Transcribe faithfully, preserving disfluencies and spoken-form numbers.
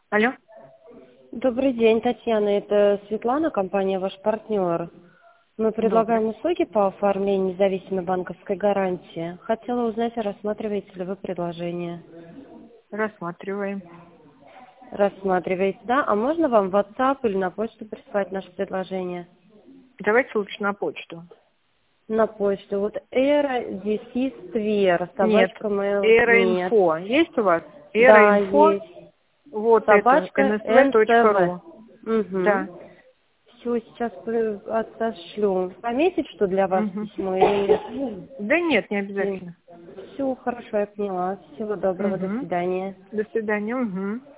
Алло. Добрый день, Татьяна. Это Светлана, компания «Ваш партнер». Мы Добрый. предлагаем услуги по оформлению независимой банковской гарантии. Хотела узнать, рассматриваете ли вы предложение. Рассматриваем. Рассматриваете, да? А можно вам в WhatsApp или на почту прислать наше предложение? Давайте лучше на почту. На почту. Вот эра дефис твер, Нет. собачка mail. Нет. Эра-инфо. Есть у вас? Да, Эра-инфо. есть. Вот это. Собачка эн эс вэ точка ру. эн тэ вэ. Да. Угу. Все, сейчас э, отошлю. Пометить, что для вас Угу. письмо или Да нет, не нет? обязательно. Все, хорошо, я поняла. Всего доброго, до Угу. свидания. До свидания. Угу.